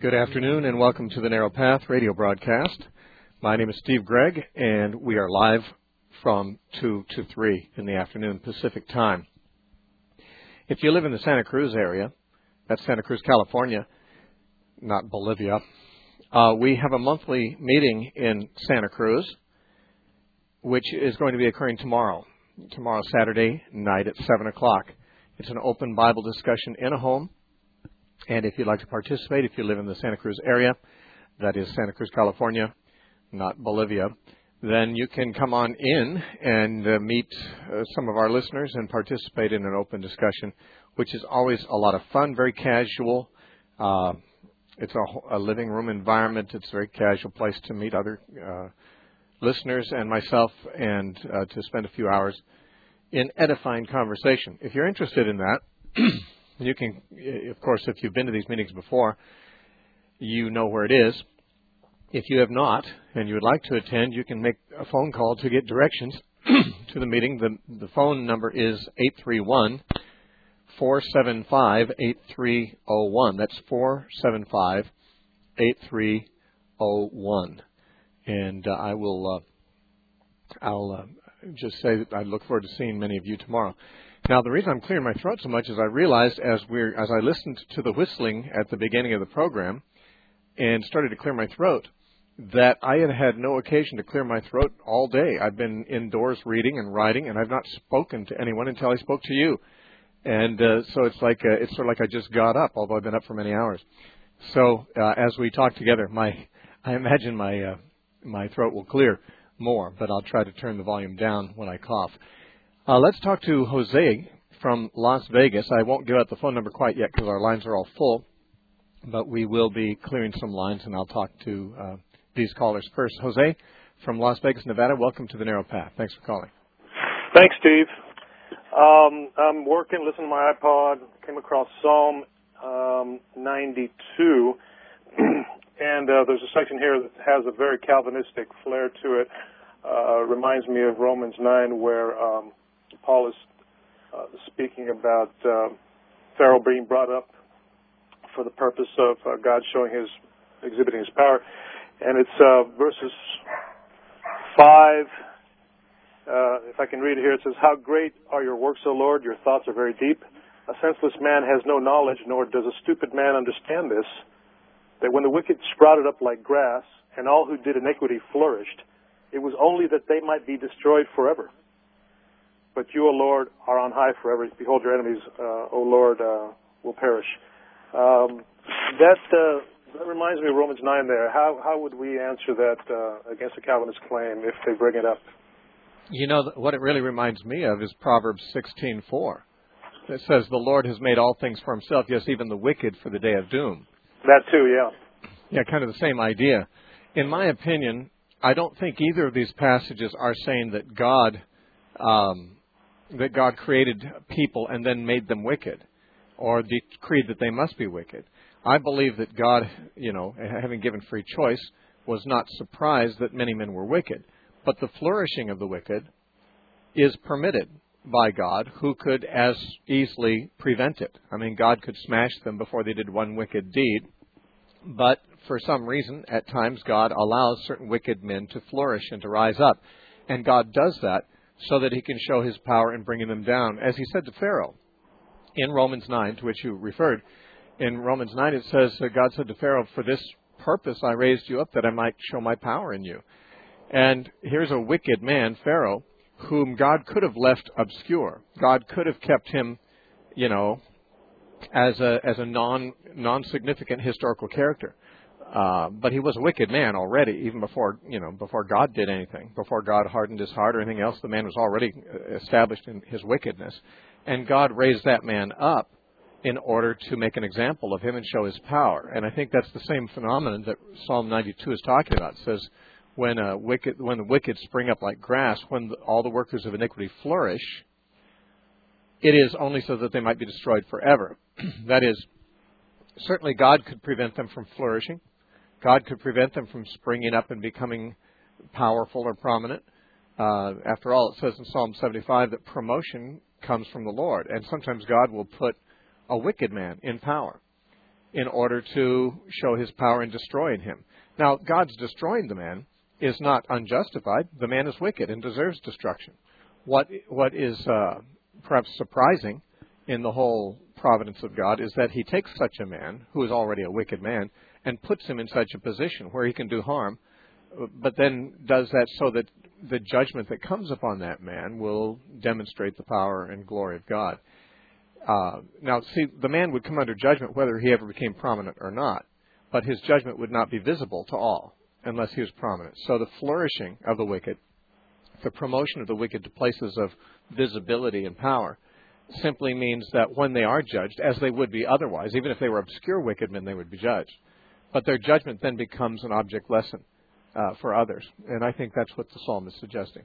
Good afternoon and welcome to the Narrow Path radio broadcast. My name is Steve Gregg and we are live from 2 to 3 in the afternoon Pacific time. If you live in the Santa Cruz area, that's Santa Cruz, California, not Bolivia, we have a monthly meeting in Santa Cruz, which is going to be occurring tomorrow Saturday night at 7 o'clock. It's an open Bible discussion in a home. And if you'd like to participate, if you live in the Santa Cruz area, that is Santa Cruz, California, not Bolivia, then you can come on in and meet some of our listeners and participate in an open discussion, which is always a lot of fun, very casual. It's a living room environment. It's a very casual place to meet other listeners and myself and to spend a few hours in edifying conversation. If you're interested in that, you can, of course, if you've been to these meetings before, you know where it is. If you have not and you would like to attend, you can make a phone call to get directions to the meeting. The phone number is 831-475-8301. That's 475-8301. And I'll just say that I look forward to seeing many of you tomorrow. Now, the reason I'm clearing my throat so much is I realized as I listened to the whistling at the beginning of the program and started to clear my throat, that I had had no occasion to clear my throat all day. I've been indoors reading and writing, and I've not spoken to anyone until I spoke to you. And so it's sort of like I just got up, although I've been up for many hours. So as we talk together, I imagine my throat will clear more, but I'll try to turn the volume down when I cough. Let's talk to Jose from Las Vegas. I won't give out the phone number quite yet because our lines are all full, but we will be clearing some lines, and I'll talk to these callers first. Jose from Las Vegas, Nevada, welcome to the Narrow Path. Thanks for calling. Thanks, Steve. I'm working, listening to my iPod, came across Psalm 92, and there's a section here that has a very Calvinistic flair to it. Reminds me of Romans 9, where Paul is speaking about Pharaoh being brought up for the purpose of God exhibiting his power. And it's verses 5, if I can read it here, it says, "How great are your works, O Lord, your thoughts are very deep. A senseless man has no knowledge, nor does a stupid man understand this, that when the wicked sprouted up like grass, and all who did iniquity flourished, it was only that they might be destroyed forever. But you, O Lord, are on high forever. Behold, your enemies, O Lord, will perish." That reminds me of Romans 9 there. How would we answer that against a Calvinist claim if they bring it up? You know, what it really reminds me of is Proverbs 16:4. It says, "The Lord has made all things for himself, yes, even the wicked for the day of doom." That too, yeah. Yeah, kind of the same idea. In my opinion, I don't think either of these passages are saying that God created people and then made them wicked, or decreed that they must be wicked. I believe that God, having given free choice, was not surprised that many men were wicked. But the flourishing of the wicked is permitted by God, who could as easily prevent it. I mean, God could smash them before they did one wicked deed. But for some reason, at times, God allows certain wicked men to flourish and to rise up. And God does that so that he can show his power in bringing them down. As he said to Pharaoh in Romans 9, to which you referred, in Romans 9 it says, God said to Pharaoh, "For this purpose I raised you up, that I might show my power in you." And here's a wicked man, Pharaoh, whom God could have left obscure. God could have kept him, as a non-significant historical character. But he was a wicked man already, even before God did anything. Before God hardened his heart or anything else, the man was already established in his wickedness. And God raised that man up in order to make an example of him and show his power. And I think that's the same phenomenon that Psalm 92 is talking about. It says, when the wicked spring up like grass, when all the workers of iniquity flourish, it is only so that they might be destroyed forever. That is, certainly God could prevent them from flourishing. God could prevent them from springing up and becoming powerful or prominent. After all, it says in Psalm 75 that promotion comes from the Lord. And sometimes God will put a wicked man in power. in order to show his power in destroying him. Now, God's destroying the man is not unjustified. The man is wicked and deserves destruction. What is perhaps surprising in the whole providence of God is that he takes such a man, who is already a wicked man, and puts him in such a position where he can do harm, but then does that so that the judgment that comes upon that man will demonstrate the power and glory of God. Now, see, the man would come under judgment whether he ever became prominent or not, but his judgment would not be visible to all unless he was prominent. So the flourishing of the wicked, the promotion of the wicked to places of visibility and power, simply means that when they are judged, as they would be otherwise, even if they were obscure wicked men, they would be judged. But their judgment then becomes an object lesson for others. And I think that's what the psalm is suggesting.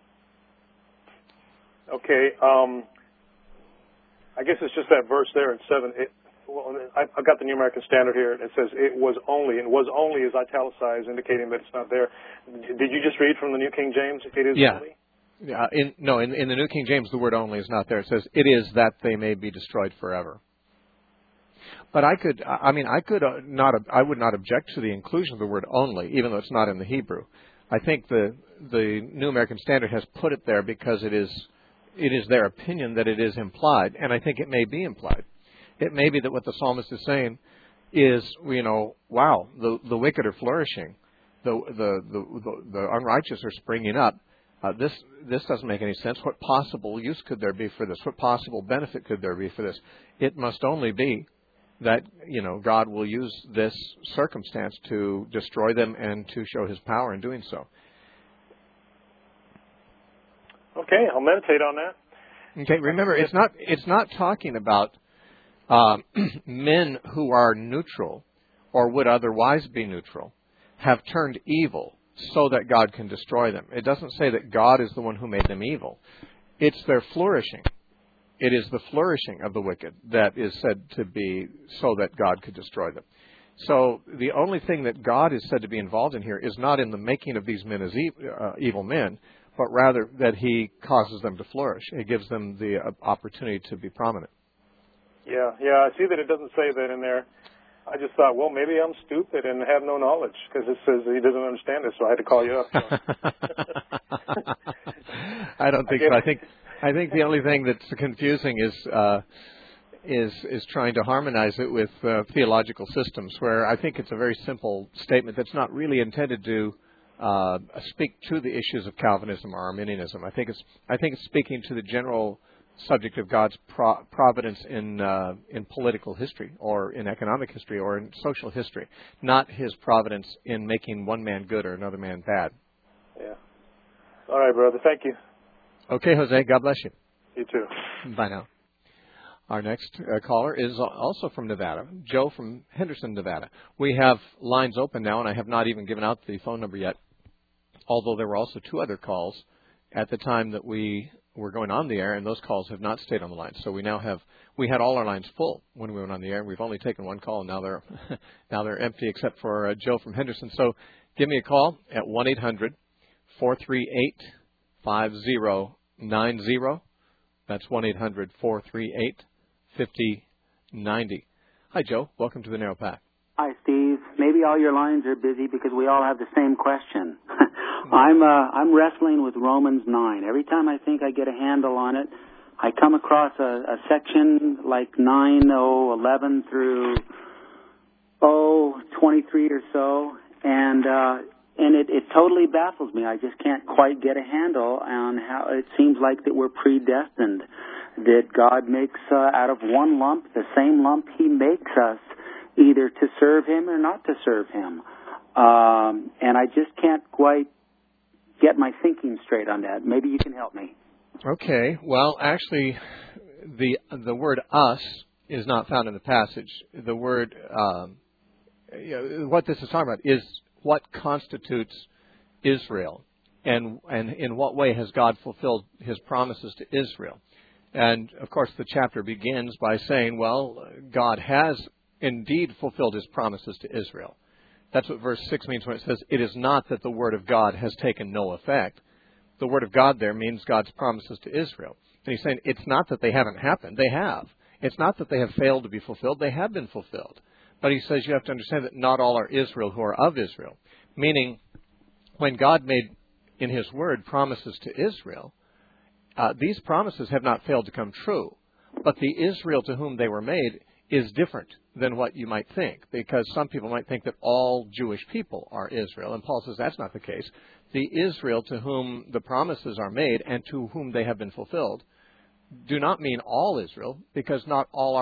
Okay. I guess it's just that verse there in 7. I've got the New American Standard here. It says it was only, and was only is italicized, indicating that it's not there. Did you just read from the New King James? It is only? Yeah. In the New King James, the word only is not there. It says, it is that they may be destroyed forever. But I would not object to the inclusion of the word only, even though it's not in the Hebrew. I think the New American Standard has put it there because it is their opinion that it is implied, and I think it may be implied. It may be that what the psalmist is saying is, wow, the wicked are flourishing, the unrighteous are springing up. This doesn't make any sense. What possible use could there be for this? What possible benefit could there be for this? It must only be that, God will use this circumstance to destroy them and to show his power in doing so. Okay, I'll meditate on that. Okay, remember, it's not talking about men who are neutral or would otherwise be neutral have turned evil so that God can destroy them. It doesn't say that God is the one who made them evil. It's their flourishing. It is the flourishing of the wicked that is said to be so that God could destroy them. So the only thing that God is said to be involved in here is not in the making of these men as evil men, but rather that he causes them to flourish. It gives them the opportunity to be prominent. Yeah, I see that it doesn't say that in there. I just thought, well, maybe I'm stupid and have no knowledge, because it says he doesn't understand it, so I had to call you up. I don't think so. I think the only thing that's confusing is trying to harmonize it with theological systems, where I think it's a very simple statement that's not really intended to speak to the issues of Calvinism or Arminianism. I think it's speaking to the general subject of God's providence in political history or in economic history or in social history, not his providence in making one man good or another man bad. Yeah. All right, brother. Thank you. Okay, Jose. God bless you. You too. Bye now. Our next caller is also from Nevada, Joe from Henderson, Nevada. We have lines open now, and I have not even given out the phone number yet, although there were also 2 other calls at the time that we were going on the air, and those calls have not stayed on the line. So we had all our lines full when we went on the air, and we've only taken 1 call, and now they're empty except for Joe from Henderson. So give me a call at 1-800-438-5090. That's 1-800-438-5090. Hi, Joe. Welcome to the Narrow Path. Hi, Steve. Maybe all your lines are busy because we all have the same question. I'm wrestling with Romans 9. Every time I think I get a handle on it, I come across a section like 9:11 through 23 or so, and it totally baffles me. I just can't quite get a handle on how it seems like that we're predestined, that God makes out of one lump the same lump he makes us, either to serve him or not to serve him. And I just can't quite get my thinking straight on that. Maybe you can help me. Okay. Well, actually, the word us is not found in the passage. The word, what this is talking about is what constitutes Israel, and in what way has God fulfilled his promises to Israel. And, of course, the chapter begins by saying, well, God has indeed fulfilled his promises to Israel. That's what verse 6 means when it says, it is not that the word of God has taken no effect. The word of God there means God's promises to Israel. And he's saying it's not that they haven't happened. They have. It's not that they have failed to be fulfilled. They have been fulfilled. But he says you have to understand that not all are Israel who are of Israel. Meaning, when God made, in His Word, promises to Israel, these promises have not failed to come true. But the Israel to whom they were made is different than what you might think, because some people might think that all Jewish people are Israel. And Paul says that's not the case. The Israel to whom the promises are made and to whom they have been fulfilled do not mean all Israel, because not all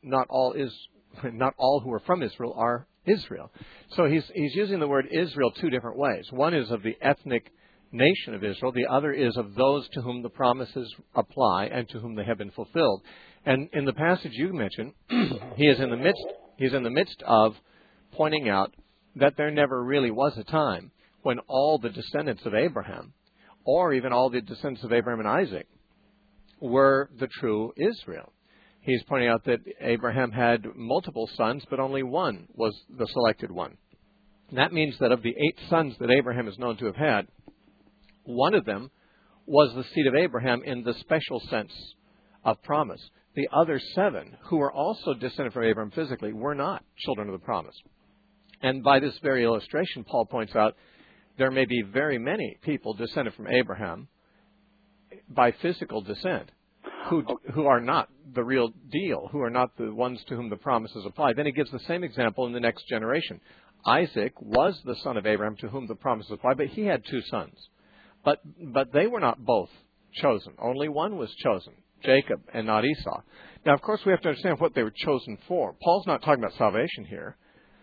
who are from Israel are Israel. So he's using the word Israel two different ways. One is of the ethnic nation of Israel. The other is of those to whom the promises apply and to whom they have been fulfilled. And in the passage you mentioned, he's in the midst of pointing out that there never really was a time when all the descendants of Abraham, or even all the descendants of Abraham and Isaac, were the true Israel. He's pointing out that Abraham had multiple sons, but only one was the selected one. And that means that of the 8 sons that Abraham is known to have had, one of them was the seed of Abraham in the special sense of promise. The other 7, who were also descended from Abraham physically, were not children of the promise. And by this very illustration, Paul points out there may be very many people descended from Abraham by physical descent who are not the real deal, who are not the ones to whom the promises apply. Then he gives the same example in the next generation. Isaac was the son of Abraham to whom the promises apply, but he had 2 sons. But they were not both chosen. Only one was chosen, Jacob, and not Esau. Now, of course, we have to understand what they were chosen for. Paul's not talking about salvation here.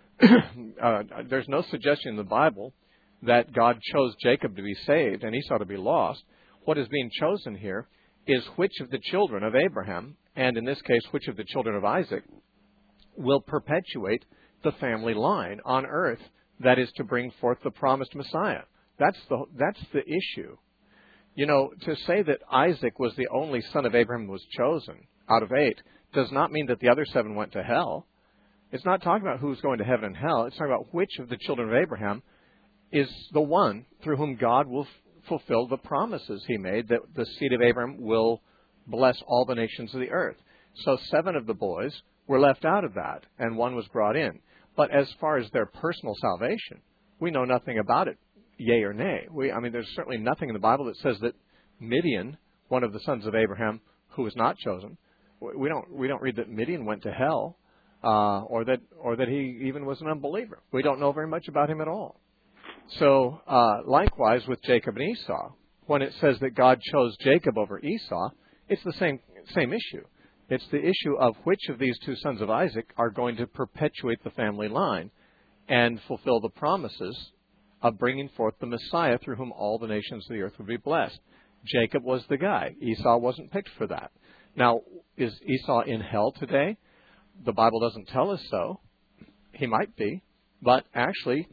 There's no suggestion in the Bible that God chose Jacob to be saved and Esau to be lost. What is being chosen here is which of the children of Abraham, and in this case, which of the children of Isaac, will perpetuate the family line on earth, that is to bring forth the promised Messiah. That's the issue. You know, to say that Isaac was the only son of Abraham who was chosen out of 8 does not mean that the other 7 went to hell. It's not talking about who's going to heaven and hell. It's talking about which of the children of Abraham is the one through whom God will fulfill the promises He made, that the seed of Abraham will bless all the nations of the earth. So 7 of the boys were left out of that, and 1 was brought in. But as far as their personal salvation, we know nothing about it, yea or nay. There's certainly nothing in the Bible that says that Midian, one of the sons of Abraham, who was not chosen, we don't read that Midian went to hell, or that he even was an unbeliever. We don't know very much about him at all. So, likewise with Jacob and Esau, when it says that God chose Jacob over Esau, it's the same issue. It's the issue of which of these 2 sons of Isaac are going to perpetuate the family line and fulfill the promises of bringing forth the Messiah through whom all the nations of the earth would be blessed. Jacob was the guy. Esau wasn't picked for that. Now, is Esau in hell today? The Bible doesn't tell us so. He might be. But actually,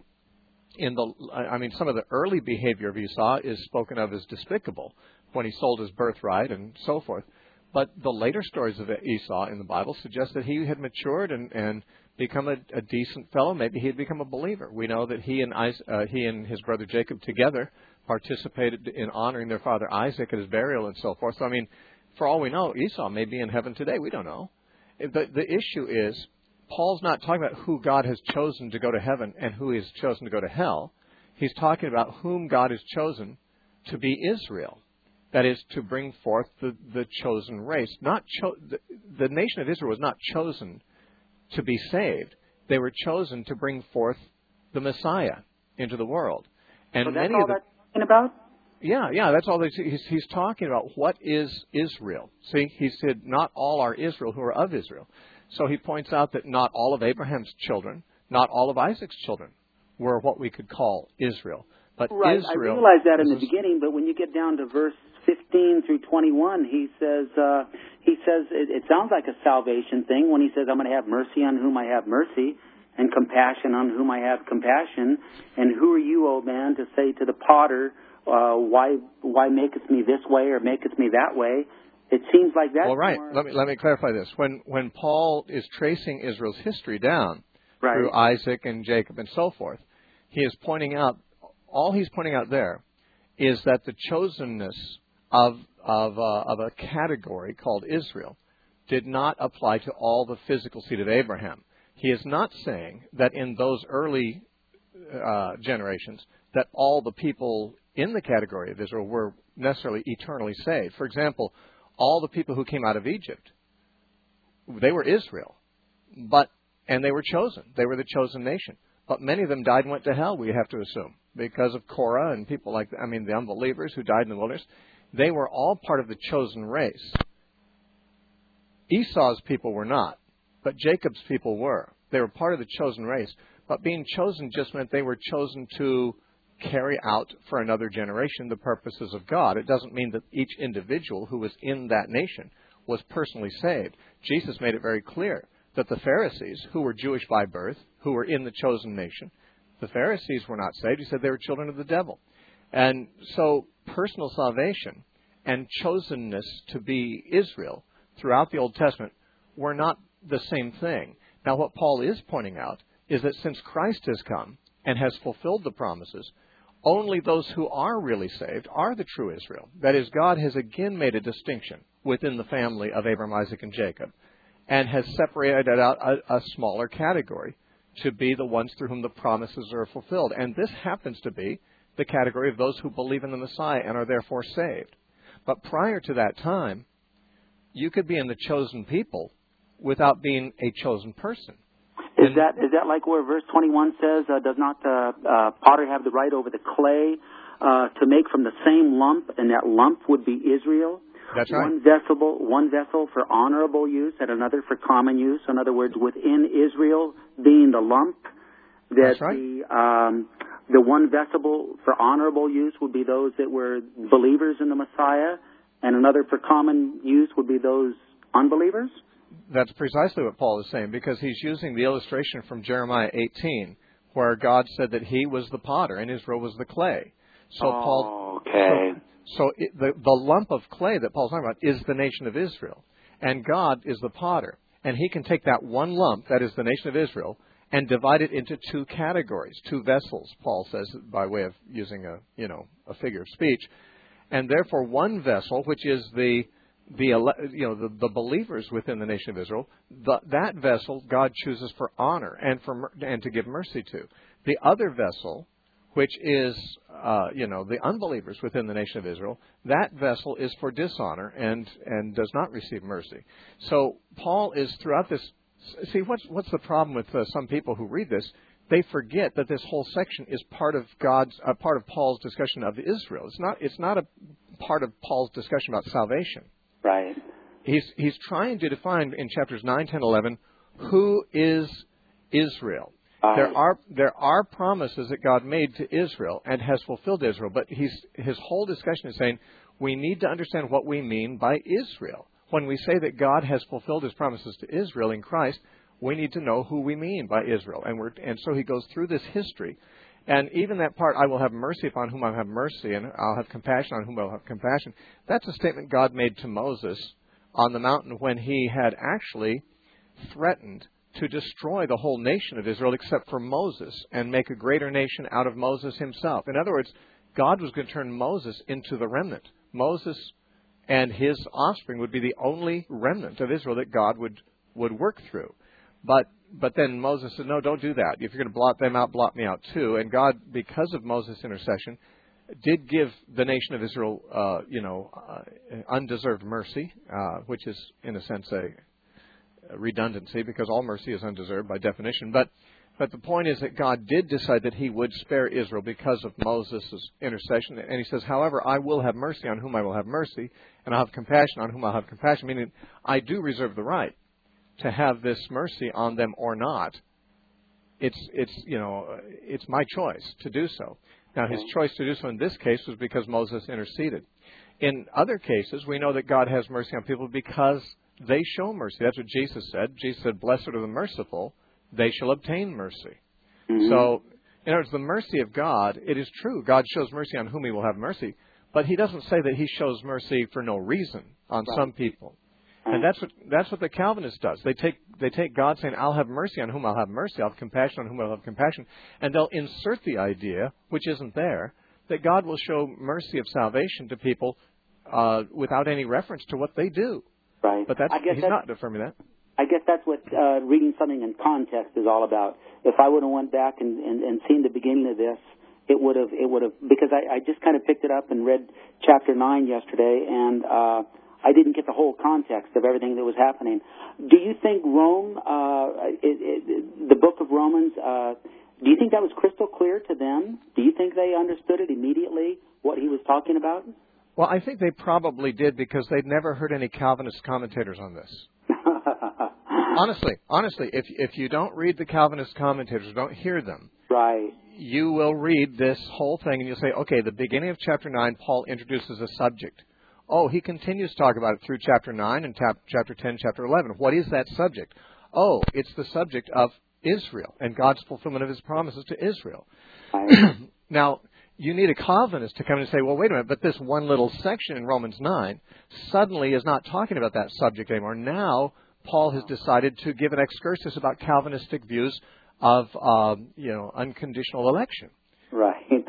some of the early behavior of Esau is spoken of as despicable, when he sold his birthright and so forth. But the later stories of Esau in the Bible suggest that he had matured and become a decent fellow. Maybe he had become a believer. We know that he and his brother Jacob together participated in honoring their father Isaac at his burial and so forth. So, for all we know, Esau may be in heaven today. We don't know. The issue is, Paul's not talking about who God has chosen to go to heaven and who He has chosen to go to hell. He's talking about whom God has chosen to be Israel. That is, to bring forth the chosen race. The nation of Israel was not chosen to be saved. They were chosen to bring forth the Messiah into the world. And so that's all that's talking about? Yeah, that's all he's talking about. What is Israel? See, he said, not all are Israel who are of Israel. So he points out that not all of Abraham's children, not all of Isaac's children were what we could call Israel. But right, Israel, I realized that in the beginning, but when you get down to verse 15 through 21, he says it sounds like a salvation thing when he says, I'm going to have mercy on whom I have mercy and compassion on whom I have compassion. And who are you, O man, to say to the potter, why makest me this way or makest me that way? It seems like that. Well, right. Let me clarify this. When Paul is tracing Israel's history down through Isaac and Jacob and so forth, he is pointing out, all he's pointing out there is that the chosenness of a category called Israel did not apply to all the physical seed of Abraham. He is not saying that in those early generations that all the people in the category of Israel were necessarily eternally saved. For example, all the people who came out of Egypt, they were Israel, and they were chosen. They were the chosen nation. But many of them died and went to hell, we have to assume, because of Korah and people like that. I mean, the unbelievers who died in the wilderness. They were all part of the chosen race. Esau's people were not, but Jacob's people were. They were part of the chosen race. But being chosen just meant they were chosen to carry out for another generation the purposes of God. It doesn't mean that each individual who was in that nation was personally saved. Jesus made it very clear that the Pharisees, who were Jewish by birth, who were in the chosen nation, the Pharisees were not saved. He said they were children of the devil. And so personal salvation and chosenness to be Israel throughout the Old Testament were not the same thing. Now, what Paul is pointing out is that since Christ has come and has fulfilled the promises, only those who are really saved are the true Israel. That is, God has again made a distinction within the family of Abraham, Isaac, and Jacob, and has separated out a smaller category to be the ones through whom the promises are fulfilled. And this happens to be the category of those who believe in the Messiah and are therefore saved. But prior to that time, you could be in the chosen people without being a chosen person. Is that like where verse 21 says, does not the potter have the right over the clay to make from the same lump, and that lump would be Israel? That's right. One vessel for honorable use and another for common use. In other words, within Israel being the lump, that That's right. the one vessel for honorable use would be those that were believers in the Messiah, and another for common use would be those unbelievers? That's precisely what Paul is saying, because he's using the illustration from Jeremiah 18, where God said that he was the potter and Israel was the clay. So the lump of clay that Paul's talking about is the nation of Israel, and God is the potter. And he can take that one lump, that is the nation of Israel, and divide it into two categories, two vessels, Paul says, by way of using a figure of speech. And therefore one vessel, which is the believers within the nation of Israel, that vessel God chooses for honor and to give mercy to. The other vessel, which is the unbelievers within the nation of Israel, that vessel is for dishonor and does not receive mercy. So Paul is throughout this. See, what's the problem with some people who read this? They forget that this whole section is part of Paul's discussion of Israel. It's not a part of Paul's discussion about salvation. Right. He's trying to define in chapters 9, 10, 11 who is Israel. There are promises that God made to Israel and has fulfilled Israel, but his whole discussion is saying we need to understand what we mean by Israel. When we say that God has fulfilled his promises to Israel in Christ, we need to know who we mean by Israel. And so he goes through this history. And even that part, I will have mercy upon whom I have mercy, and I'll have compassion on whom I will have compassion, that's a statement God made to Moses on the mountain when he had actually threatened to destroy the whole nation of Israel except for Moses and make a greater nation out of Moses himself. In other words, God was going to turn Moses into the remnant. Moses and his offspring would be the only remnant of Israel that God would work through. But then Moses said, no, don't do that. If you're going to blot them out, blot me out too. And God, because of Moses' intercession, did give the nation of Israel, undeserved mercy, which is, in a sense, a redundancy, because all mercy is undeserved by definition. But the point is that God did decide that he would spare Israel because of Moses' intercession. And he says, however, I will have mercy on whom I will have mercy, and I'll have compassion on whom I'll have compassion, meaning I do reserve the right to have this mercy on them or not. It's my choice to do so. Now, his choice to do so in this case was because Moses interceded. In other cases, we know that God has mercy on people because they show mercy. That's what Jesus said. Jesus said, blessed are the merciful, they shall obtain mercy. Mm-hmm. So, in other words, the mercy of God, it is true, God shows mercy on whom he will have mercy, but he doesn't say that he shows mercy for no reason on some people. And that's what the Calvinist does. They take God saying, I'll have mercy on whom I'll have mercy, I'll have compassion on whom I'll have compassion, and they'll insert the idea, which isn't there, that God will show mercy of salvation to people without any reference to what they do. Right. But he's not affirming that. I guess that's what reading something in context is all about. If I would have went back and seen the beginning of this, it would have, because I just kind of picked it up and read chapter 9 yesterday, and I didn't get the whole context of everything that was happening. Do you think Rome, the book of Romans, do you think that was crystal clear to them? Do you think they understood it immediately, what he was talking about? Well, I think they probably did because they'd never heard any Calvinist commentators on this. Honestly, if you don't read the Calvinist commentators, don't hear them, right, you will read this whole thing and you'll say, okay, the beginning of chapter 9, Paul introduces a subject. Oh, he continues to talk about it through chapter 9 and chapter 10, chapter 11. What is that subject? Oh, it's the subject of Israel and God's fulfillment of his promises to Israel. Now, you need a Calvinist to come in and say, well, wait a minute, but this one little section in Romans 9 suddenly is not talking about that subject anymore. Now, Paul has decided to give an excursus about Calvinistic views of, unconditional election. Right.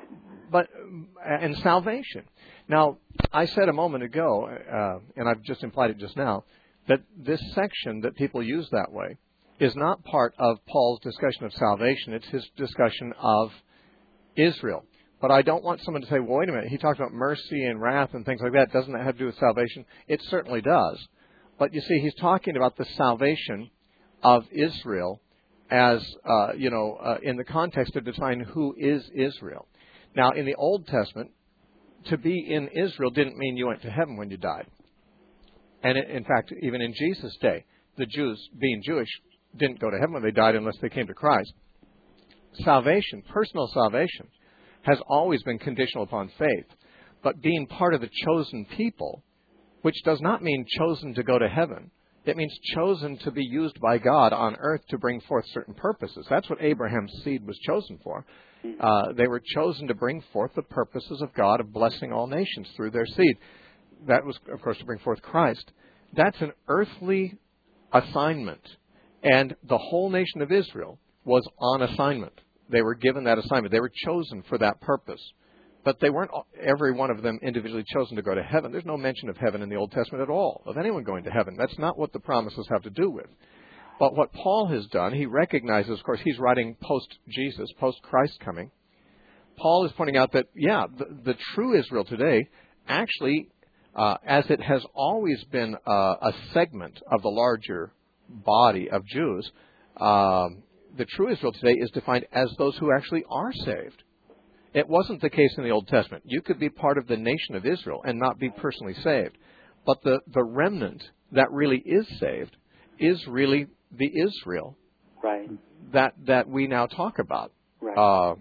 And salvation. Now, I said a moment ago, and I've just implied it just now, that this section that people use that way is not part of Paul's discussion of salvation. It's his discussion of Israel. But I don't want someone to say, well, wait a minute, he talked about mercy and wrath and things like that. Doesn't that have to do with salvation? It certainly does. But you see, he's talking about the salvation of Israel as, in the context of defining who is Israel. Now, in the Old Testament, to be in Israel didn't mean you went to heaven when you died. And in fact, even in Jesus' day, the Jews, being Jewish, didn't go to heaven when they died unless they came to Christ. Salvation, personal salvation, has always been conditional upon faith. But being part of the chosen people, which does not mean chosen to go to heaven, it means chosen to be used by God on earth to bring forth certain purposes. That's what Abraham's seed was chosen for. They were chosen to bring forth the purposes of God of blessing all nations through their seed. That was, of course, to bring forth Christ. That's an earthly assignment. And the whole nation of Israel was on assignment. They were given that assignment. They were chosen for that purpose. But they weren't every one of them individually chosen to go to heaven. There's no mention of heaven in the Old Testament at all, of anyone going to heaven. That's not what the promises have to do with. But what Paul has done, he recognizes, of course, he's writing post-Jesus, post-Christ coming. Paul is pointing out that, the true Israel today, actually, as it has always been a segment of the larger body of Jews, the true Israel today is defined as those who actually are saved. It wasn't the case in the Old Testament. You could be part of the nation of Israel and not be personally saved. But the remnant that really is saved is really the Israel right. that we now talk about. Right.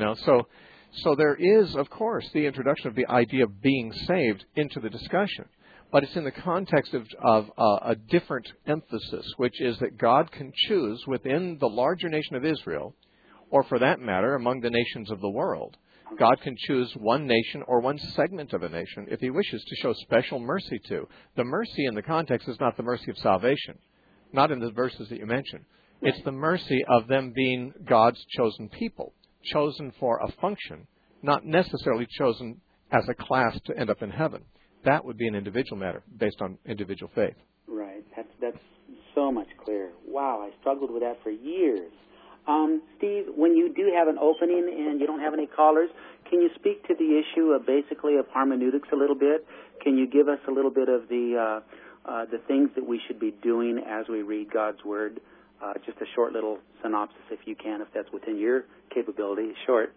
So there is, of course, the introduction of the idea of being saved into the discussion. But it's in the context of a different emphasis, which is that God can choose within the larger nation of Israel, or for that matter, among the nations of the world. God can choose one nation or one segment of a nation if he wishes to show special mercy to. The mercy in the context is not the mercy of salvation, not in the verses that you mentioned. It's the mercy of them being God's chosen people, chosen for a function, not necessarily chosen as a class to end up in heaven. That would be an individual matter based on individual faith. Right. That's so much clearer. Wow, I struggled with that for years. Steve, when you do have an opening and you don't have any callers, can you speak to the issue of basically of hermeneutics a little bit? Can you give us a little bit of the things that we should be doing as we read God's Word? Just a short little synopsis, if you can, if that's within your capability. Short.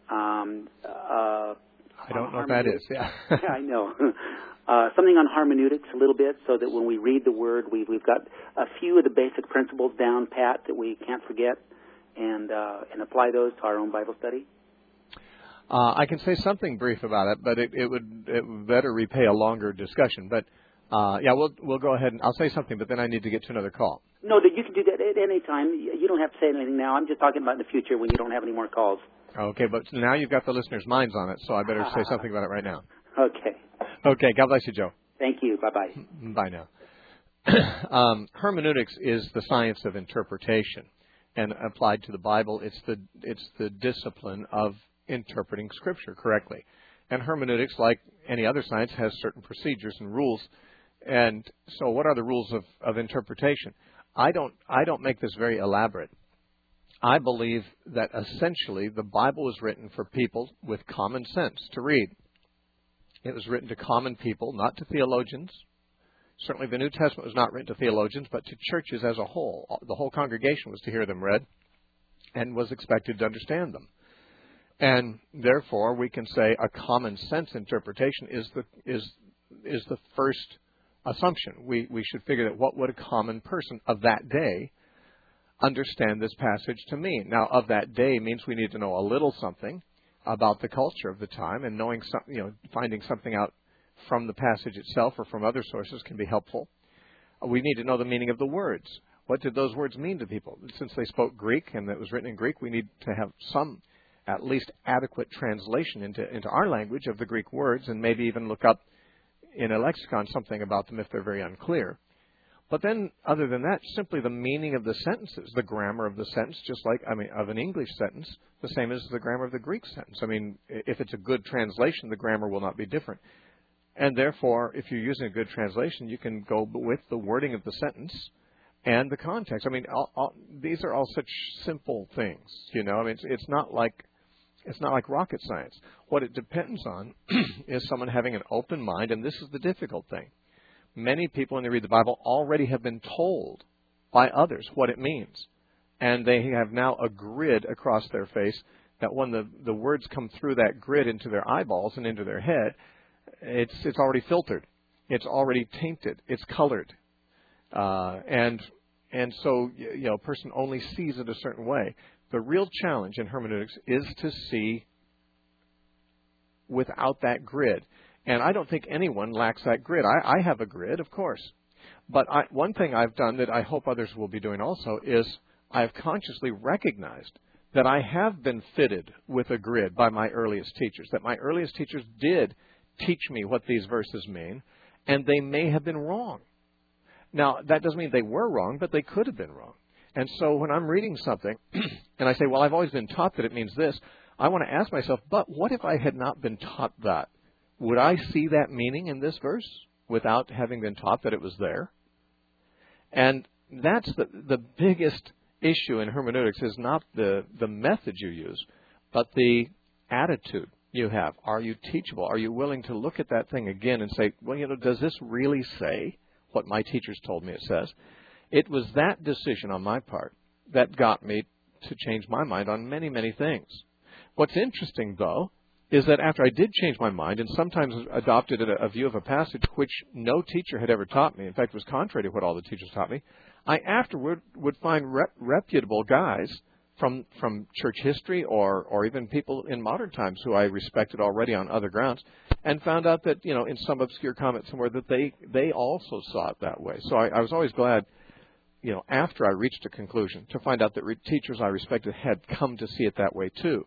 I don't know what that is. Yeah. Yeah, I know. Something on hermeneutics a little bit, so that when we read the Word, we've got a few of the basic principles down pat that we can't forget, and apply those to our own Bible study. I can say something brief about it, but it would better repay a longer discussion. But we'll go ahead and I'll say something, but then I need to get to another call. No, you can do that at any time. You don't have to say anything now. I'm just talking about in the future when you don't have any more calls. Okay, but now you've got the listeners' minds on it, so I better say something about it right now. Okay. Okay, God bless you, Joe. Thank you. Bye-bye. Bye now. Hermeneutics is the science of interpretation, and applied to the Bible, it's the discipline of interpreting Scripture correctly. And hermeneutics, like any other science, has certain procedures and rules. And so what are the rules of interpretation? I don't make this very elaborate. I believe that essentially the Bible was written for people with common sense to read. It was written to common people, not to theologians. Certainly the New Testament was not written to theologians, but to churches as a whole. The whole congregation was to hear them read and was expected to understand them. And therefore, we can say a common sense interpretation is the first assumption. We should figure that what would a common person of that day understand this passage to mean. Now, of that day means we need to know a little something about the culture of the time, and knowing finding something out from the passage itself or from other sources can be helpful. We need to know the meaning of the words. What did those words mean to people? Since they spoke Greek and it was written in Greek, we need to have some at least adequate translation into our language of the Greek words, and maybe even look up in a lexicon something about them if they're very unclear. But then, other than that, simply the meaning of the sentences, the grammar of the sentence, just like, of an English sentence, the same as the grammar of the Greek sentence. If it's a good translation, the grammar will not be different. And therefore, if you're using a good translation, you can go with the wording of the sentence and the context. These are all such simple things, It's not like rocket science. What it depends on is someone having an open mind, and this is the difficult thing. Many people, when they read the Bible, already have been told by others what it means. And they have now a grid across their face that when the words come through that grid into their eyeballs and into their head, it's already filtered. It's already tainted. It's colored. And so, a person only sees it a certain way. The real challenge in hermeneutics is to see without that grid. And I don't think anyone lacks that grid. I have a grid, of course. But one thing I've done that I hope others will be doing also is I've consciously recognized that I have been fitted with a grid by my earliest teachers, that my earliest teachers did teach me what these verses mean, and they may have been wrong. Now, that doesn't mean they were wrong, but they could have been wrong. And so when I'm reading something and I say, well, I've always been taught that it means this, I want to ask myself, but what if I had not been taught that? Would I see that meaning in this verse without having been taught that it was there? And that's the biggest issue in hermeneutics, is not the method you use, but the attitude you have. Are you teachable? Are you willing to look at that thing again and say, well, does this really say what my teachers told me it says? It was that decision on my part that got me to change my mind on many, many things. What's interesting, though, is that after I did change my mind and sometimes adopted a view of a passage which no teacher had ever taught me, in fact, was contrary to what all the teachers taught me, I afterward would find reputable guys from church history or even people in modern times who I respected already on other grounds, and found out that, in some obscure comment somewhere that they also saw it that way. So I was always glad, after I reached a conclusion, to find out that teachers I respected had come to see it that way too.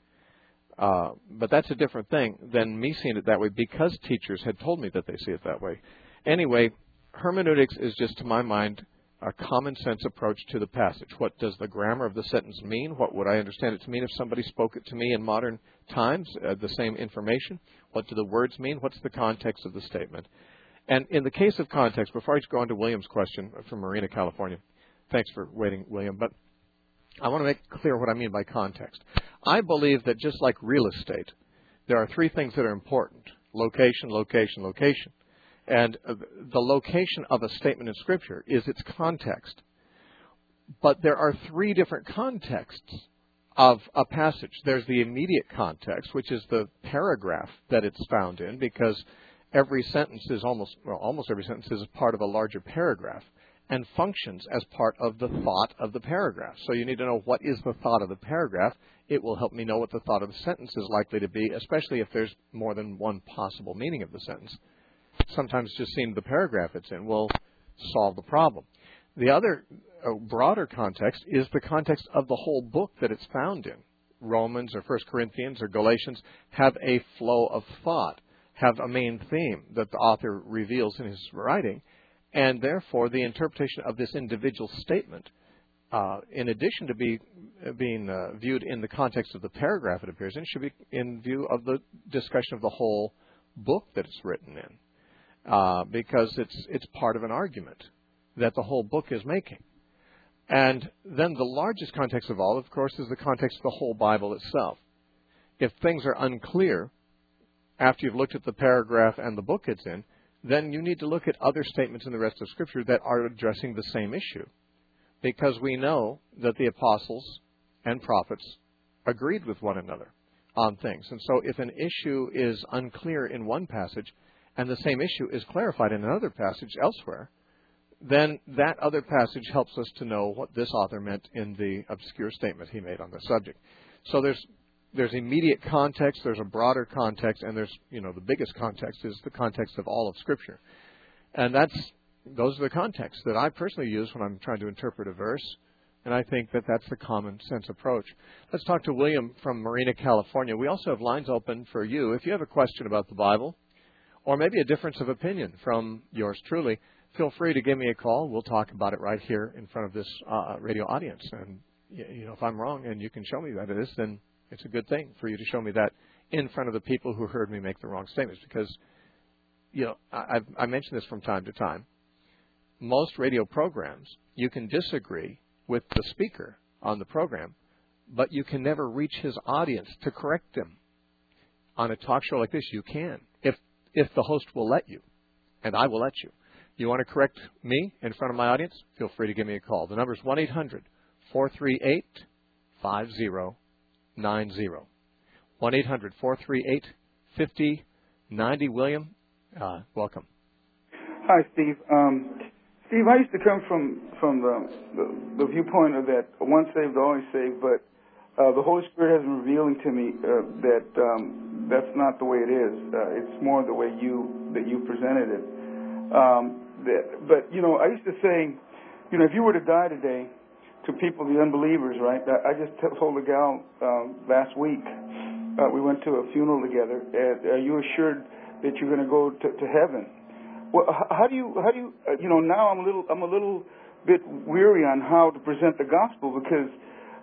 But that's a different thing than me seeing it that way because teachers had told me that they see it that way. Anyway, hermeneutics is just, to my mind, a common sense approach to the passage. What does the grammar of the sentence mean? What would I understand it to mean if somebody spoke it to me in modern times, the same information? What do the words mean? What's the context of the statement? And in the case of context, before I go on to William's question from Marina, California, thanks for waiting, William, but I want to make clear what I mean by context. I believe that just like real estate, there are three things that are important: location, location, location. And the location of a statement in Scripture is its context. But there are three different contexts of a passage. There's the immediate context, which is the paragraph that it's found in, because every sentence is almost every sentence is part of a larger paragraph and functions as part of the thought of the paragraph. So you need to know what is the thought of the paragraph. It will help me know what the thought of the sentence is likely to be, especially if there's more than one possible meaning of the sentence. Sometimes just seeing the paragraph it's in will solve the problem. The other broader context is the context of the whole book that it's found in. Romans or 1 Corinthians or Galatians have a flow of thought, have a main theme that the author reveals in his writing, and therefore the interpretation of this individual statement, in addition to being viewed in the context of the paragraph it appears in, should be in view of the discussion of the whole book that it's written in. Because it's part of an argument that the whole book is making. And then the largest context of all, of course, is the context of the whole Bible itself. If things are unclear after you've looked at the paragraph and the book it's in, then you need to look at other statements in the rest of Scripture that are addressing the same issue. Because we know that the apostles and prophets agreed with one another on things. And so if an issue is unclear in one passage and the same issue is clarified in another passage elsewhere, then that other passage helps us to know what this author meant in the obscure statement he made on the subject. So there's immediate context, there's a broader context, and there's, the biggest context is the context of all of Scripture. And those are the contexts that I personally use when I'm trying to interpret a verse, and I think that that's the common sense approach. Let's talk to William from Marina, California. We also have lines open for you. If you have a question about the Bible, or maybe a difference of opinion from yours truly, feel free to give me a call. We'll talk about it right here in front of this radio audience. And, if I'm wrong and you can show me that it is, then it's a good thing for you to show me that in front of the people who heard me make the wrong statements. Because, I mention this from time to time. Most radio programs, you can disagree with the speaker on the program, but you can never reach his audience to correct them. On a talk show like this, you can, if the host will let you, and I will let you. You want to correct me in front of my audience? Feel free to give me a call. The number is 1-800-438-5090. 1-800-438-5090. William, welcome. Hi, Steve. Steve, I used to come from the viewpoint of that once saved, always saved, but the Holy Spirit has been revealing to me that that's not the way it is. It's more the way that you presented it. But I used to say, if you were to die today, to people, the unbelievers, right? I just told a gal last week. We went to a funeral together. Are you assured that you're going to go to heaven? Well, how do you now I'm a little bit weary on how to present the gospel, because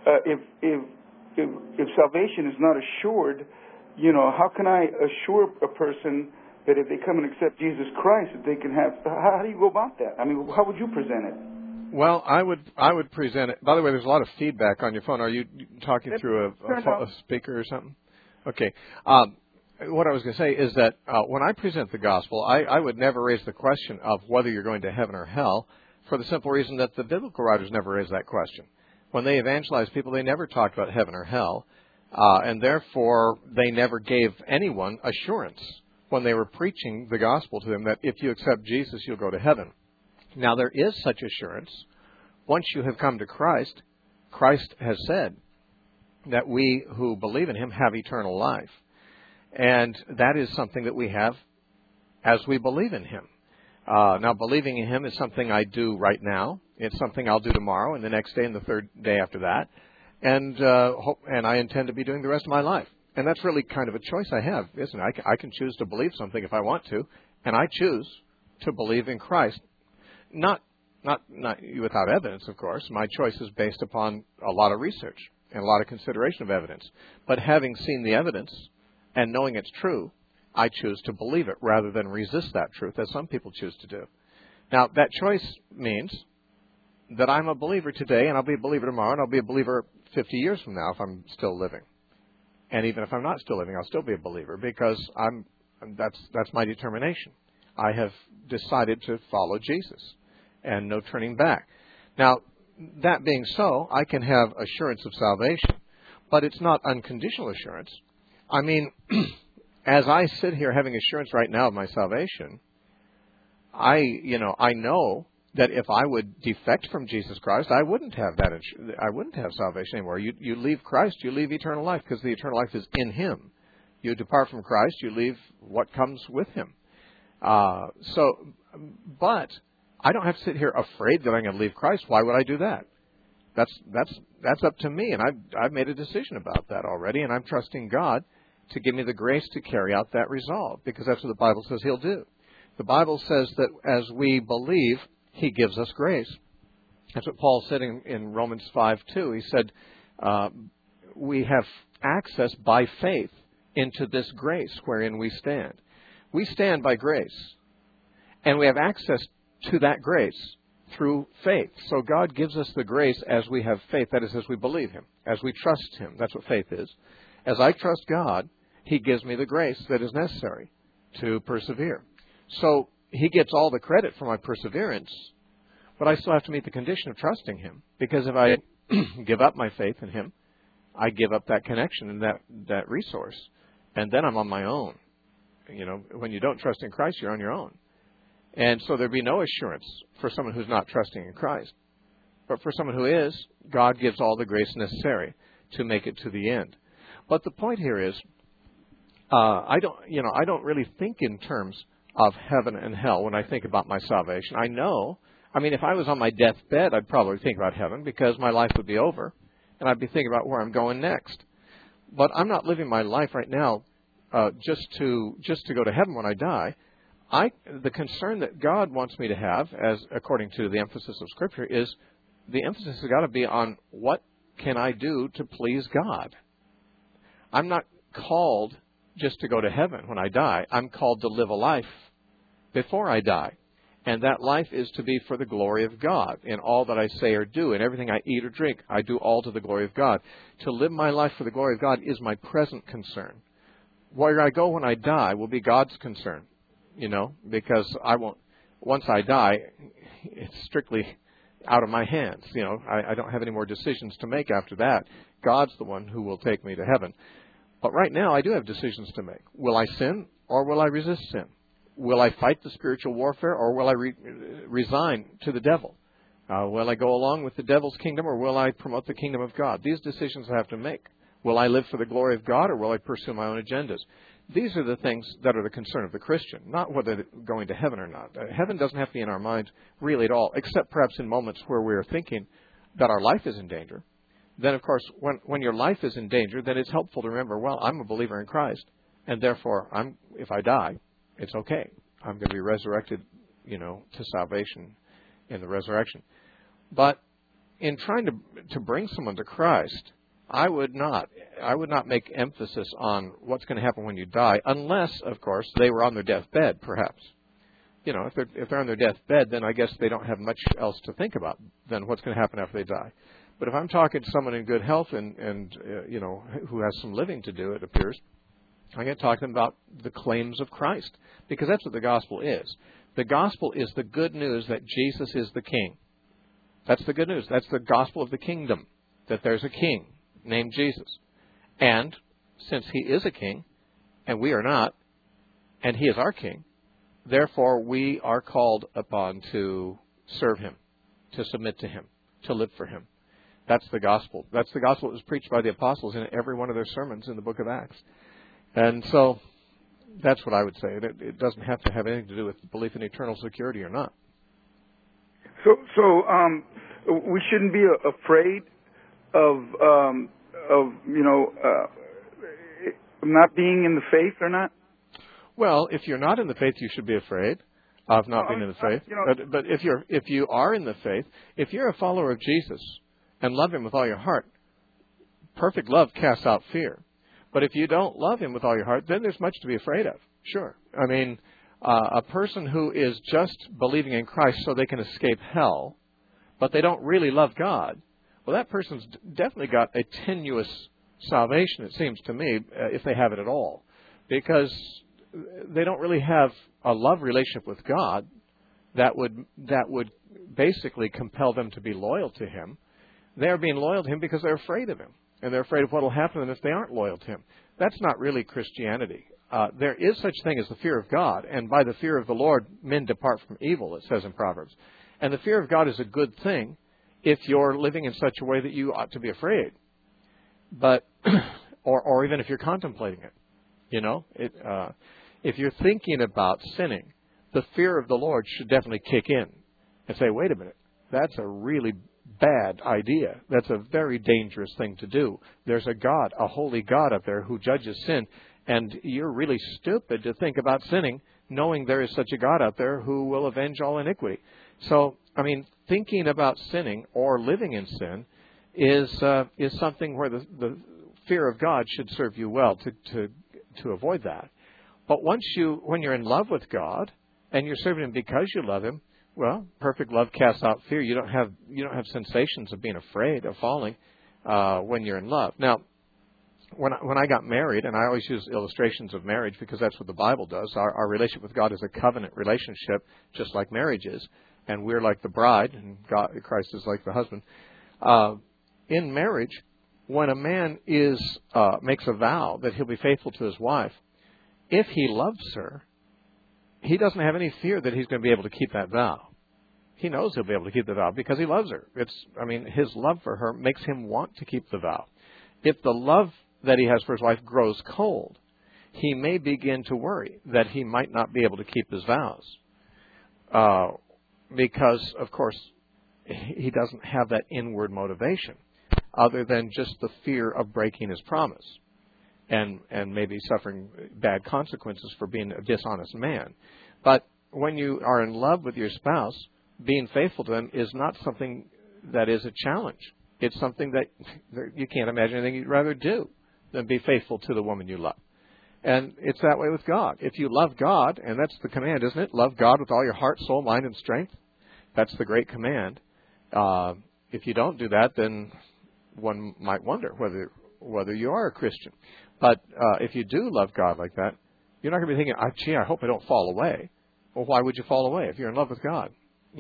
if salvation is not assured, how can I assure a person that if they come and accept Jesus Christ, that they can have? How do you go about that? I mean, how would you present it? Well, I would present it. By the way, there's a lot of feedback on your phone. Are you talking through a speaker or something? Okay. What I was going to say is that when I present the gospel, I would never raise the question of whether you're going to heaven or hell, for the simple reason that the biblical writers never raised that question. When they evangelized people, they never talked about heaven or hell, and therefore they never gave anyone assurance when they were preaching the gospel to them that if you accept Jesus, you'll go to heaven. Now, there is such assurance. Once you have come to Christ, Christ has said that we who believe in Him have eternal life. And that is something that we have as we believe in Him. Now, believing in Him is something I do right now. It's something I'll do tomorrow and the next day and the third day after that. And I intend to be doing the rest of my life. And that's really kind of a choice I have, isn't it? I can choose to believe something if I want to. And I choose to believe in Christ. Not without evidence, of course. My choice is based upon a lot of research and a lot of consideration of evidence. But having seen the evidence and knowing it's true, I choose to believe it rather than resist that truth, as some people choose to do. Now, that choice means that I'm a believer today, and I'll be a believer tomorrow, and I'll be a believer 50 years from now if I'm still living. And even if I'm not still living, I'll still be a believer, because that's my determination. I have decided to follow Jesus, and no turning back. Now, that being so, I can have assurance of salvation, but it's not unconditional assurance. I mean, as I sit here having assurance right now of my salvation, I know that if I would defect from Jesus Christ, I wouldn't have salvation anymore. You leave Christ, you leave eternal life, because the eternal life is in Him. You depart from Christ, you leave what comes with Him. But I don't have to sit here afraid that I'm going to leave Christ. Why would I do that? That's up to me, and I've made a decision about that already, and I'm trusting God to give me the grace to carry out that resolve, because that's what the Bible says He'll do. The Bible says that as we believe, He gives us grace. That's what Paul said in Romans 5:2. He said, we have access by faith into this grace wherein we stand. We stand by grace, and we have access to that grace through faith. So God gives us the grace as we have faith. That is, as we believe Him, as we trust Him. That's what faith is. As I trust God, He gives me the grace that is necessary to persevere. So He gets all the credit for my perseverance, but I still have to meet the condition of trusting Him. Because if I give up my faith in Him, I give up that connection and that resource. And then I'm on my own. You know, when you don't trust in Christ, you're on your own. And so there'd be no assurance for someone who's not trusting in Christ. But for someone who is, God gives all the grace necessary to make it to the end. But the point here is, I don't really think in terms of heaven and hell when I think about my salvation. If I was on my deathbed, I'd probably think about heaven because my life would be over, and I'd be thinking about where I'm going next. But I'm not living my life right now just to go to heaven when I die. The concern that God wants me to have, as according to the emphasis of Scripture, is the emphasis has got to be on what can I do to please God. I'm not called just to go to heaven when I die. I'm called to live a life before I die. And that life is to be for the glory of God in all that I say or do. In everything I eat or drink, I do all to the glory of God. To live my life for the glory of God is my present concern. Where I go when I die will be God's concern, because once I die, it's strictly out of my hands. I don't have any more decisions to make after that. God's the one who will take me to heaven. But right now, I do have decisions to make. Will I sin or will I resist sin? Will I fight the spiritual warfare or will I resign to the devil? Will I go along with the devil's kingdom or will I promote the kingdom of God? These decisions I have to make. Will I live for the glory of God or will I pursue my own agendas? These are the things that are the concern of the Christian, not whether they're going to heaven or not. Heaven doesn't have to be in our mind really at all, except perhaps in moments where we are thinking that our life is in danger. Then, of course, when your life is in danger, then it's helpful to remember, well, I'm a believer in Christ, and therefore, if I die, it's okay. I'm going to be resurrected, to salvation in the resurrection. But in trying to bring someone to Christ, I would not make emphasis on what's going to happen when you die, unless, of course, they were on their deathbed, perhaps. If they're on their deathbed, then I guess they don't have much else to think about than what's going to happen after they die. But if I'm talking to someone in good health and who has some living to do, it appears, I'm going to talk to them about the claims of Christ, because that's what the gospel is. The gospel is the good news that Jesus is the King. That's the good news. That's the gospel of the kingdom, that there's a King named Jesus. And since He is a King, and we are not, and He is our King, therefore we are called upon to serve Him, to submit to Him, to live for Him. That's the gospel. That's the gospel that was preached by the apostles in every one of their sermons in the book of Acts. And so that's what I would say. It doesn't have to have anything to do with belief in eternal security or not. So we shouldn't be afraid of not being in the faith or not? Well, if you're not in the faith, you should be afraid of not being in the faith. But if you are in the faith, if you're a follower of Jesus and love Him with all your heart, perfect love casts out fear. But if you don't love Him with all your heart, then there's much to be afraid of. Sure. A person who is just believing in Christ so they can escape hell, but they don't really love God, well, that person's definitely got a tenuous salvation, it seems to me, if they have it at all, because they don't really have a love relationship with God that would basically compel them to be loyal to Him. They're being loyal to Him because they're afraid of Him, and they're afraid of what will happen to them if they aren't loyal to Him. That's not really Christianity. There is such thing as the fear of God, and by the fear of the Lord, men depart from evil, it says in Proverbs. And the fear of God is a good thing if you're living in such a way that you ought to be afraid. But, or even if you're contemplating it, if you're thinking about sinning, the fear of the Lord should definitely kick in and say, wait a minute, that's a really bad idea. That's a very dangerous thing to do. There's a God, a holy God up there who judges sin, and you're really stupid to think about sinning knowing there is such a God out there who will avenge all iniquity. So, thinking about sinning or living in sin is something where the fear of God should serve you well to avoid that. But when you're in love with God and you're serving Him because you love Him, Well, perfect love casts out fear. You don't have sensations of being afraid of falling when you're in love. Now, when I got married, and I always use illustrations of marriage because that's what the Bible does. Our relationship with God is a covenant relationship, just like marriage is, and we're like the bride, and Christ is like the husband. In marriage, when a man makes a vow that he'll be faithful to his wife, if he loves her, he doesn't have any fear that he's going to be able to keep that vow. He knows he'll be able to keep the vow because he loves her. His love for her makes him want to keep the vow. If the love that he has for his wife grows cold, he may begin to worry that he might not be able to keep his vows. Because, of course, he doesn't have that inward motivation other than just the fear of breaking his promise and maybe suffering bad consequences for being a dishonest man. But when you are in love with your spouse, being faithful to them is not something that is a challenge. It's something that you can't imagine anything you'd rather do than be faithful to the woman you love. And it's that way with God. If you love God, and that's the command, isn't it? Love God with all your heart, soul, mind, and strength. That's the great command. If you don't do that, then one might wonder whether you are a Christian. But if you do love God like that, you're not going to be thinking, I hope I don't fall away. Well, why would you fall away if you're in love with God?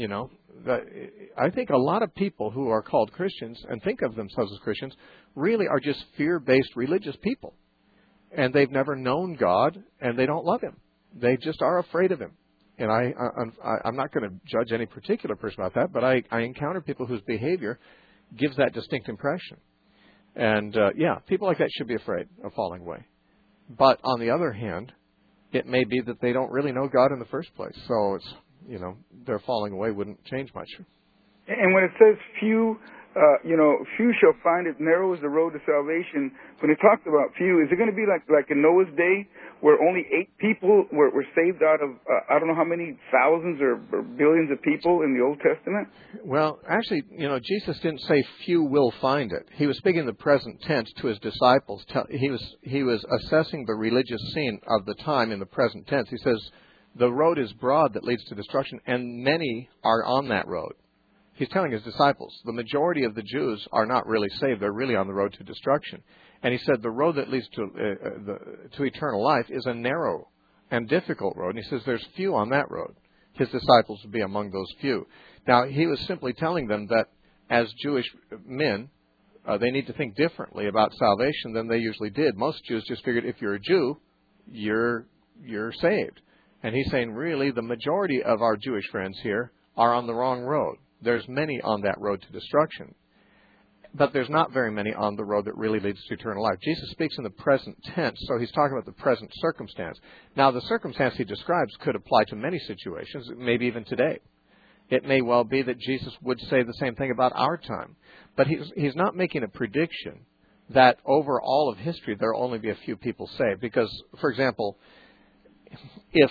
I think a lot of people who are called Christians and think of themselves as Christians really are just fear-based religious people. And they've never known God, and they don't love Him. They just are afraid of Him. And I'm not going to judge any particular person about that, but I encounter people whose behavior gives that distinct impression. And, people like that should be afraid of falling away. But on the other hand, it may be that they don't really know God in the first place. So it's, their falling away wouldn't change much. And when it says few shall find it, narrow is the road to salvation. When it talks about few, is it going to be like in Noah's day where only 8 people were saved out of, I don't know how many thousands or billions of people in the Old Testament? Well, actually, Jesus didn't say few will find it. He was speaking in the present tense to His disciples. He was assessing the religious scene of the time in the present tense. He says, the road is broad that leads to destruction, and many are on that road. He's telling His disciples, the majority of the Jews are not really saved. They're really on the road to destruction. And He said the road that leads to eternal life is a narrow and difficult road. And He says there's few on that road. His disciples would be among those few. Now, He was simply telling them that as Jewish men, they need to think differently about salvation than they usually did. Most Jews just figured if you're a Jew, you're saved. And He's saying, really, the majority of our Jewish friends here are on the wrong road. There's many on that road to destruction. But there's not very many on the road that really leads to eternal life. Jesus speaks in the present tense, so He's talking about the present circumstance. Now, the circumstance He describes could apply to many situations, maybe even today. It may well be that Jesus would say the same thing about our time. But He's not making a prediction that over all of history there will only be a few people saved. Because, for example, if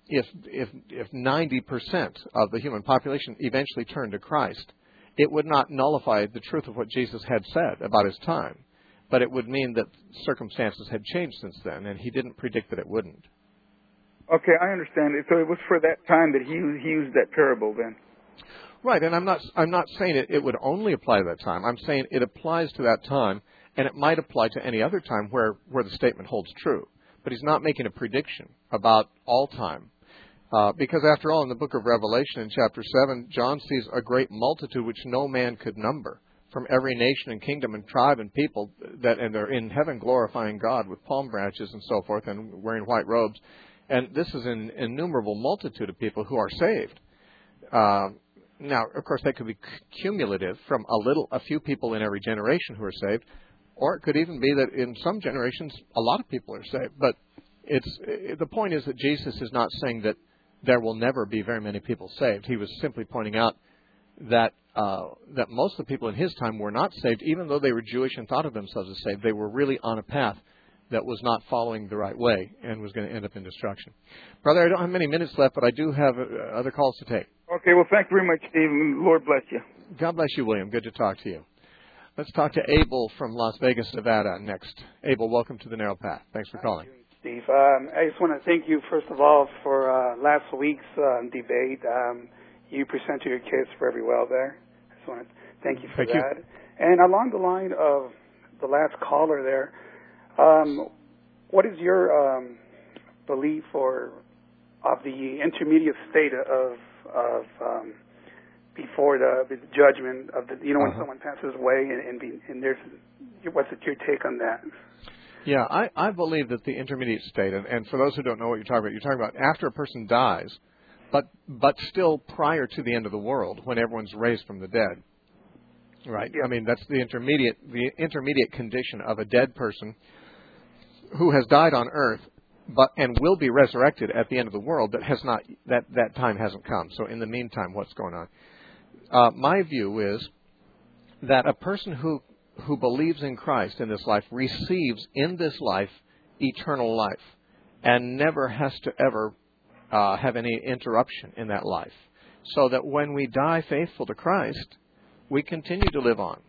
90% of the human population eventually turned to Christ, it would not nullify the truth of what Jesus had said about His time. But it would mean that circumstances had changed since then, and He didn't predict that it wouldn't. Okay, I understand it. So it was for that time that He used that parable then. Right, and I'm not saying it would only apply to that time. I'm saying it applies to that time, and it might apply to any other time where the statement holds true. But He's not making a prediction about all time. Because after all, in the book of Revelation in chapter 7, John sees a great multitude which no man could number from every nation and kingdom and tribe and people and they're in heaven glorifying God with palm branches and so forth and wearing white robes. And this is an innumerable multitude of people who are saved. Now, of course, that could be cumulative from a few people in every generation who are saved, or it could even be that in some generations a lot of people are saved. But the point is that Jesus is not saying that there will never be very many people saved. He was simply pointing out that most of the people in His time were not saved, even though they were Jewish and thought of themselves as saved. They were really on a path that was not following the right way and was going to end up in destruction. Brother, I don't have many minutes left, but I do have other calls to take. Okay, well, thank you very much, Steve. Lord bless you. God bless you, William. Good to talk to you. Let's talk to Abel from Las Vegas, Nevada next. Abel, welcome to the Narrow Path. Thanks for calling. Steve, I just want to thank you, first of all, for last week's debate. you present to your kids very well there. I just want to thank you for that. You. And along the line of the last caller there, what is your belief of the intermediate state of before the judgment of the when someone passes away and there's what's your take on that? Yeah, I believe that the intermediate state, and for those who don't know what you're talking about after a person dies, but still prior to the end of the world, when everyone's raised from the dead. Right. Yeah. I mean, that's the intermediate condition of a dead person who has died on earth, and will be resurrected at the end of the world, but has not. That time hasn't come. So in the meantime, what's going on? My view is that a person who believes in Christ in this life receives in this life eternal life, and never has to ever have any interruption in that life. So that when we die faithful to Christ, we continue to live on.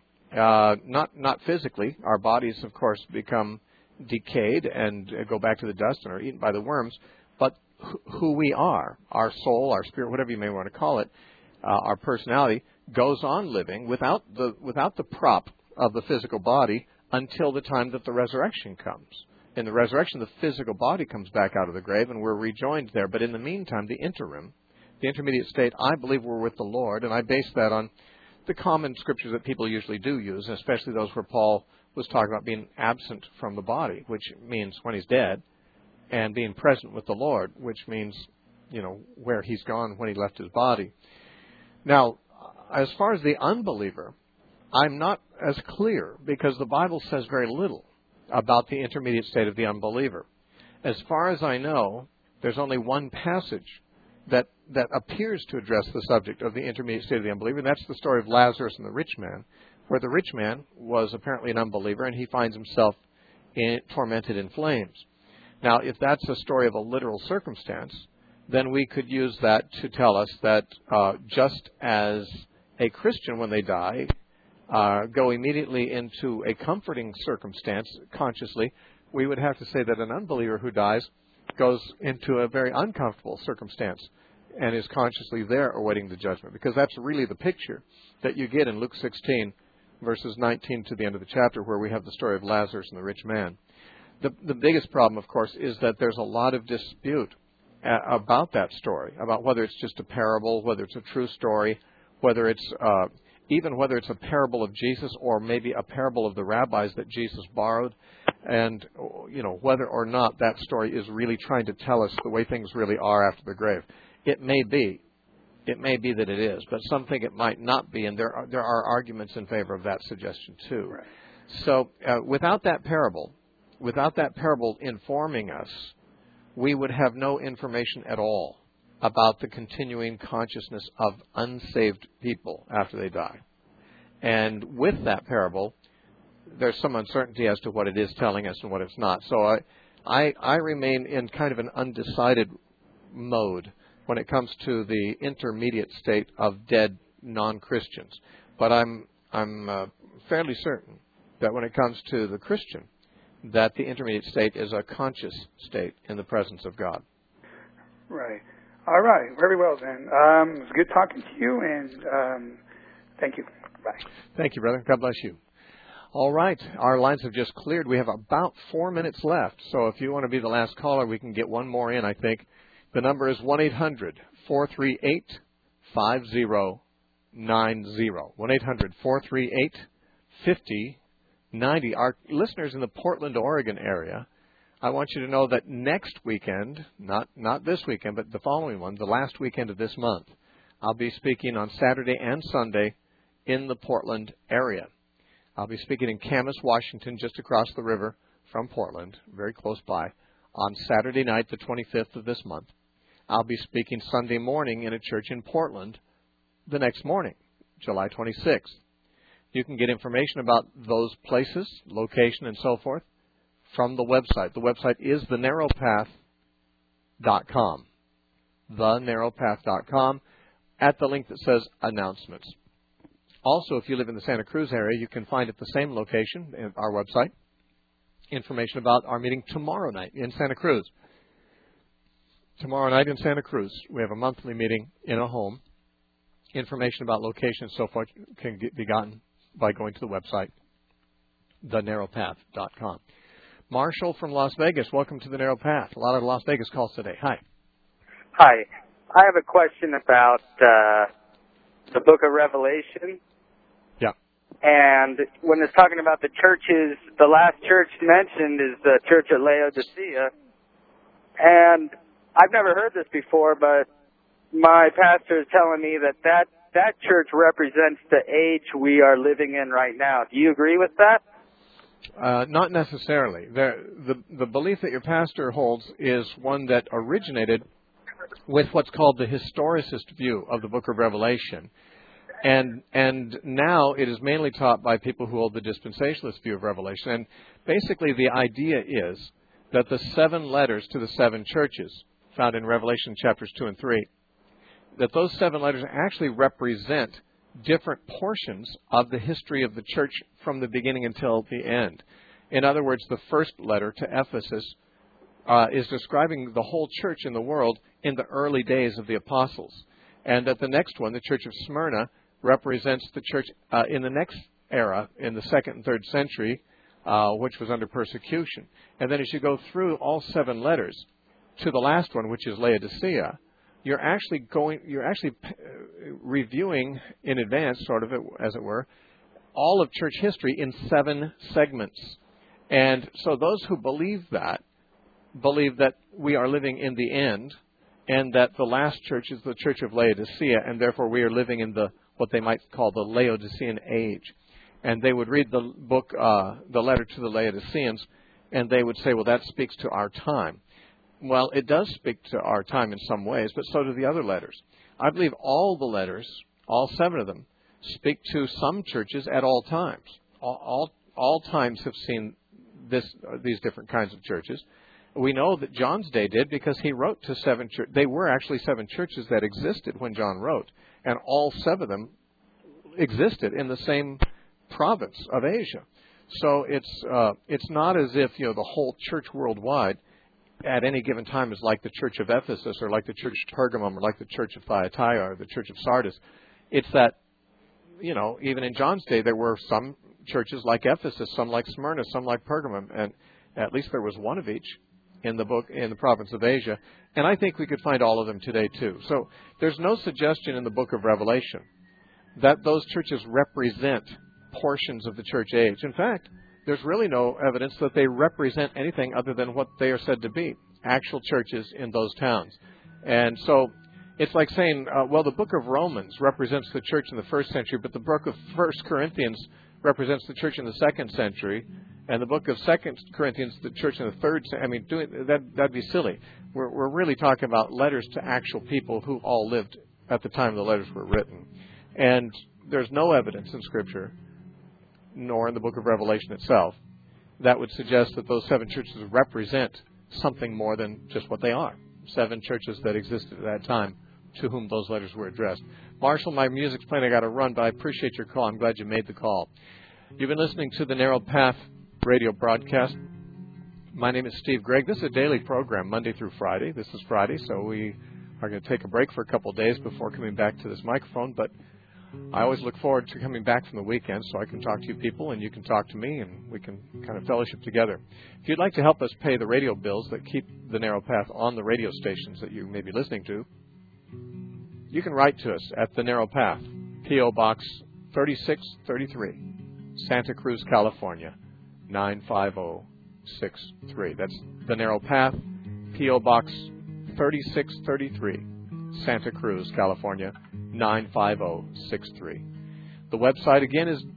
Not physically. Our bodies, of course, become decayed and go back to the dust and are eaten by the worms. But who we are, our soul, our spirit, whatever you may want to call it, our personality, goes on living without the prop of the physical body until the time that the resurrection comes. In the resurrection, the physical body comes back out of the grave and we're rejoined there. But in the meantime, the intermediate state, I believe we're with the Lord, and I base that on the common scriptures that people usually do use, especially those where Paul was talking about being absent from the body, which means when he's dead, and being present with the Lord, which means, where he's gone when he left his body. Now, as far as the unbeliever, I'm not as clear because the Bible says very little about the intermediate state of the unbeliever. As far as I know, there's only one passage that appears to address the subject of the intermediate state of the unbeliever, and that's the story of Lazarus and the rich man, where the rich man was apparently an unbeliever, and he finds himself tormented in flames. Now, if that's a story of a literal circumstance, then we could use that to tell us that just as a Christian, when they die, go immediately into a comforting circumstance consciously, we would have to say that an unbeliever who dies goes into a very uncomfortable circumstance and is consciously there awaiting the judgment, because that's really the picture that you get in Luke 16, verses 19 to the end of the chapter, where we have the story of Lazarus and the rich man. The biggest problem, of course, is that there's a lot of dispute about that story, about whether it's just a parable, whether it's a true story, whether it's whether it's a parable of Jesus or maybe a parable of the rabbis that Jesus borrowed, and whether or not that story is really trying to tell us the way things really are after the grave. It may be that it is, but some think it might not be, and there are arguments in favor of that suggestion too. Right. So without that parable informing us, we would have no information at all about the continuing consciousness of unsaved people after they die. And with that parable, there's some uncertainty as to what it is telling us and what it's not. So I remain in kind of an undecided mode when it comes to the intermediate state of dead non-Christians. But I'm fairly certain that when it comes to the Christian, that the intermediate state is a conscious state in the presence of God. Right. All right. Very well, then. It was good talking to you, and thank you. Bye. Thank you, brother. God bless you. All right. Our lines have just cleared. We have about 4 minutes left. So if you want to be the last caller, we can get one more in, I think. The number is 1-800-438-5090. 1-800-438-5090. Our listeners in the Portland, Oregon area, I want you to know that next weekend, not this weekend, but the following one, the last weekend of this month, I'll be speaking on Saturday and Sunday in the Portland area. I'll be speaking in Camas, Washington, just across the river from Portland, very close by, on Saturday night, the 25th of this month. I'll be speaking Sunday morning in a church in Portland the next morning, July 26th. You can get information about those places, location, and so forth from the website. The website is thenarrowpath.com. Thenarrowpath.com, at the link that says announcements. Also, if you live in the Santa Cruz area, you can find at the same location, in our website, information about our meeting tomorrow night in Santa Cruz. Tomorrow night in Santa Cruz, we have a monthly meeting in a home Information about location and so forth can be gotten by going to the website, thenarrowpath.com. Marshall from Las Vegas, welcome to The Narrow Path. A lot of Las Vegas calls today. Hi. Hi. I have a question about the book of Revelation. Yeah. And when it's talking about the churches, the last church mentioned is the church at Laodicea. And I've never heard this before, but my pastor is telling me that church represents the age we are living in right now. Do you agree with that? Not necessarily. The belief that your pastor holds is one that originated with what's called the historicist view of the book of Revelation. And now it is mainly taught by people who hold the dispensationalist view of Revelation. And basically the idea is that the 7 letters to the 7 churches found in Revelation chapters 2 and 3, that those 7 letters actually represent different portions of the history of the church from the beginning until the end. In other words, the first letter to Ephesus is describing the whole church in the world in the early days of the apostles. And that the next one, the church of Smyrna, represents the church in the next era, in the 2nd and 3rd century, which was under persecution. And then as you go through all 7 letters to the last one, which is Laodicea, you're actually reviewing in advance, sort of, as it were, all of church history in 7 segments. And so those who believe that we are living in the end, and that the last church is the church of Laodicea, and therefore we are living in what they might call the Laodicean age. And they would read the book, the letter to the Laodiceans, and they would say, well, that speaks to our time. Well, it does speak to our time in some ways, but so do the other letters. I believe all the letters, all 7 of them, speak to some churches at all times. All times have seen these different kinds of churches. We know that John's day did because he wrote to 7 churches. They were actually 7 churches that existed when John wrote, and all 7 of them existed in the same province of Asia. So it's not as if the whole church worldwide at any given time is like the church of Ephesus or like the church of Pergamum or like the church of Thyatira or the church of Sardis. It's that, even in John's day, there were some churches like Ephesus, some like Smyrna, some like Pergamum, and at least there was one of each in the province of Asia. And I think we could find all of them today too. So there's no suggestion in the book of Revelation that those churches represent portions of the church age. In fact, there's really no evidence that they represent anything other than what they are said to be, actual churches in those towns. And so it's like saying, well, the book of Romans represents the church in the 1st century, but the book of 1 Corinthians represents the church in the 2nd century, and the book of 2 Corinthians, the church in the 3rd century. I mean, that'd be silly. We're really talking about letters to actual people who all lived at the time the letters were written. And there's no evidence in Scripture, nor in the book of Revelation itself, that would suggest that those 7 churches represent something more than just what they are. 7 churches that existed at that time to whom those letters were addressed. Marshall, my music's playing. I got to run, but I appreciate your call. I'm glad you made the call. You've been listening to the Narrow Path radio broadcast. My name is Steve Gregg. This is a daily program, Monday through Friday. This is Friday, so we are going to take a break for a couple of days before coming back to this microphone, but I always look forward to coming back from the weekend so I can talk to you people and you can talk to me and we can kind of fellowship together. If you'd like to help us pay the radio bills that keep the Narrow Path on the radio stations that you may be listening to, you can write to us at The Narrow Path, P.O. Box 3633, Santa Cruz, California, 95063. That's The Narrow Path, P.O. Box 3633, Santa Cruz, California, 95063. The website again is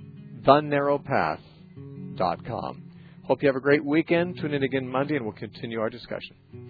thenarrowpath.com. Hope you have a great weekend. Tune in again Monday and we'll continue our discussion.